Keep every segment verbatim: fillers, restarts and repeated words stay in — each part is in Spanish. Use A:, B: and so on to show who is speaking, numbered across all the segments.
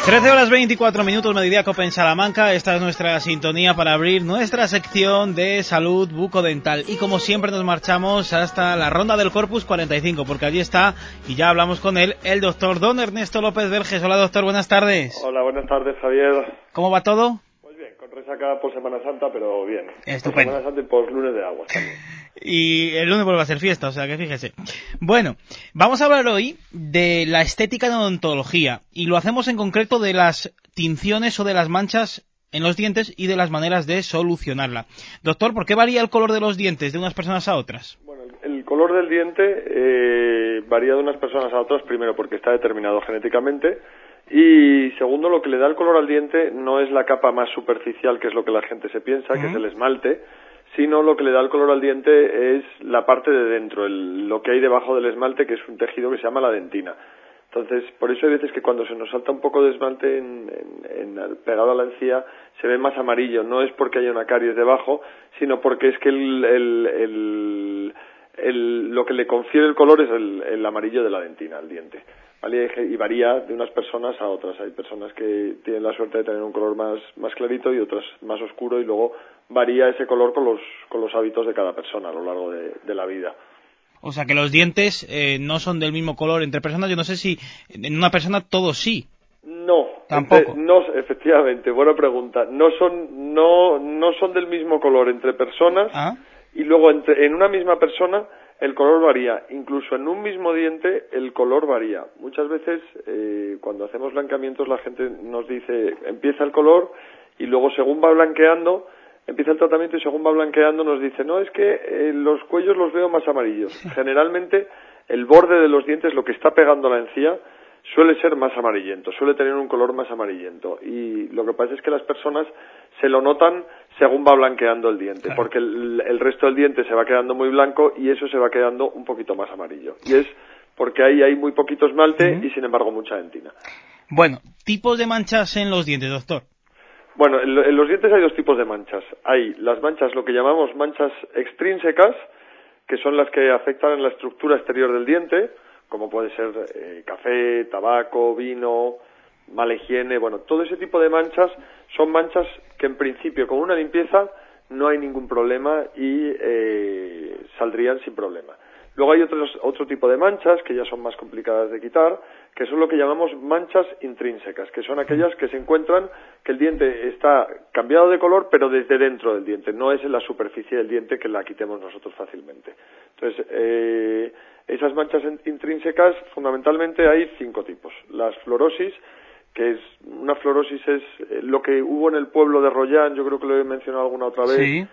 A: trece horas veinticuatro minutos, Mediodía Cope en Salamanca. Esta es nuestra sintonía para abrir nuestra sección de salud bucodental. Y como siempre nos marchamos hasta la Ronda del Corpus cuarenta y cinco, porque allí está, y ya hablamos con él, el doctor don Ernesto López Verges. Hola doctor, buenas tardes.
B: Hola, buenas tardes Javier.
A: ¿Cómo va todo?
B: Pues bien, con resaca por Semana Santa, pero bien.
A: Estupendo.
B: Por Semana Santa y por lunes de agua también.
A: Y el lunes vuelve a ser fiesta, o sea que fíjese. Bueno, vamos a hablar hoy de la estética en odontología, y lo hacemos en concreto de las tinciones o de las manchas en los dientes y de las maneras de solucionarla. Doctor, ¿por qué varía el color de los dientes de unas personas a otras?
B: Bueno, el color del diente eh, varía de unas personas a otras, primero porque está determinado genéticamente, y segundo, lo que le da el color al diente no es la capa más superficial, que es lo que la gente se piensa, uh-huh. que es el esmalte, sino lo que le da el color al diente es la parte de dentro, el, lo que hay debajo del esmalte, que es un tejido que se llama la dentina. Entonces, por eso hay veces que cuando se nos salta un poco de esmalte en, en, en, pegado a la encía, se ve más amarillo. No es porque haya una caries debajo, sino porque es que el, el, el, el, lo que le confiere el color es el, el amarillo de la dentina, el diente. ¿Vale? Y varía de unas personas a otras. Hay personas que tienen la suerte de tener un color más, más clarito y otras más oscuro, y luego varía ese color con los, con los hábitos de cada persona a lo largo de, de la vida.
A: O sea que los dientes eh, no son del mismo color entre personas. Yo no sé si en una persona todos sí.
B: No,
A: tampoco.
B: Entre, no, efectivamente, buena pregunta. No son, no, no son del mismo color entre personas.
A: ¿Ah?
B: Y luego entre, en una misma persona el color varía. Incluso en un mismo diente el color varía. Muchas veces eh, cuando hacemos blanqueamientos la gente nos dice empieza el color y luego según va blanqueando empieza el tratamiento y según va blanqueando nos dice no, es que eh, los cuellos los veo más amarillos. Generalmente el borde de los dientes, lo que está pegando a la encía, suele ser más amarillento, suele tener un color más amarillento, y lo que pasa es que las personas se lo notan según va blanqueando el diente, claro. porque el, el resto del diente se va quedando muy blanco y eso se va quedando un poquito más amarillo, y es porque ahí hay muy poquito esmalte uh-huh. y sin embargo mucha dentina.
A: Bueno, tipos de manchas en los dientes, doctor.
B: Bueno, en, en los dientes hay dos tipos de manchas. Hay las manchas, lo que llamamos manchas extrínsecas, que son las que afectan en la estructura exterior del diente, como puede ser eh, café, tabaco, vino, mala higiene. Bueno, todo ese tipo de manchas son manchas que en principio con una limpieza no hay ningún problema y eh, saldrían sin problema. Luego hay otros, otro tipo de manchas que ya son más complicadas de quitar, que son lo que llamamos manchas intrínsecas, que son aquellas que se encuentran que el diente está cambiado de color, pero desde dentro del diente, no es en la superficie del diente que la quitemos nosotros fácilmente. Entonces, eh, esas manchas intrínsecas, fundamentalmente hay cinco tipos. Las fluorosis, que es una fluorosis es lo que hubo en el pueblo de Rollán, yo creo que lo he mencionado alguna otra vez,
A: sí.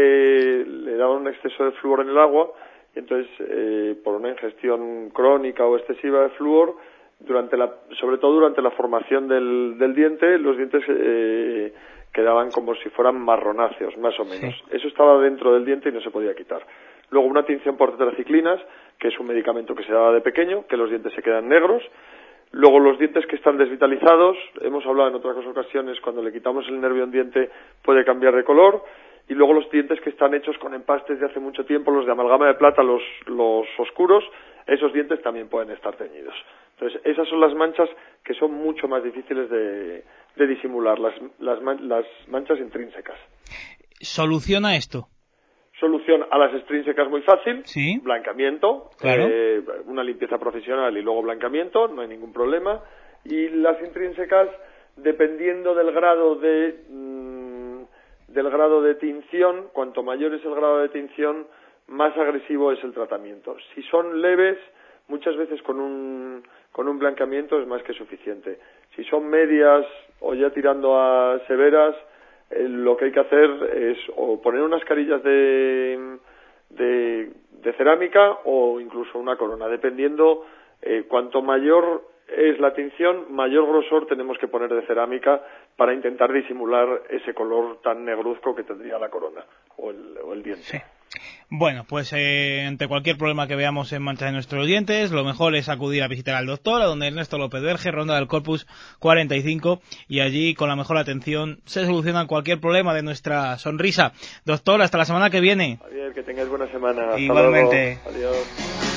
B: eh, le daban un exceso de flúor en el agua, y entonces eh, por una ingestión crónica o excesiva de flúor, durante la, sobre todo durante la formación del, del diente, los dientes eh, quedaban como si fueran marronáceos, más o menos. Sí. Eso estaba dentro del diente y no se podía quitar. Luego una tinción por tetraciclinas, que es un medicamento que se daba de pequeño, que los dientes se quedan negros. Luego los dientes que están desvitalizados, hemos hablado en otras ocasiones, cuando le quitamos el nervio a un diente puede cambiar de color. Y luego los dientes que están hechos con empastes de hace mucho tiempo, los de amalgama de plata, los, los oscuros, esos dientes también pueden estar teñidos. Entonces, esas son las manchas que son mucho más difíciles de, de disimular, las, las, las manchas intrínsecas.
A: ¿Soluciona esto?
B: Solución a las extrínsecas muy fácil,
A: ¿Sí?
B: Blanqueamiento,
A: claro.
B: eh, una limpieza profesional y luego blanqueamiento, no hay ningún problema. Y las intrínsecas, dependiendo del grado de... Mmm, del grado de tinción, cuanto mayor es el grado de tinción, más agresivo es el tratamiento. Si son leves, muchas veces con un, con un blanqueamiento es más que suficiente. Si son medias o ya tirando a severas, eh, lo que hay que hacer es o poner unas carillas de, de, de cerámica o incluso una corona, dependiendo eh, cuanto mayor es la tinción, mayor grosor tenemos que poner de cerámica para intentar disimular ese color tan negruzco que tendría la corona o el, o el diente.
A: Sí. Bueno, pues eh, ante cualquier problema que veamos en manchas de nuestros dientes, lo mejor es acudir a visitar al doctor, a don Ernesto López Verges, Ronda del Corpus cuarenta y cinco, y allí con la mejor atención se soluciona cualquier problema de nuestra sonrisa. Doctor, hasta la semana que viene.
B: Javier, que tengáis buena semana. Hasta
A: igualmente.
B: luego. Adiós.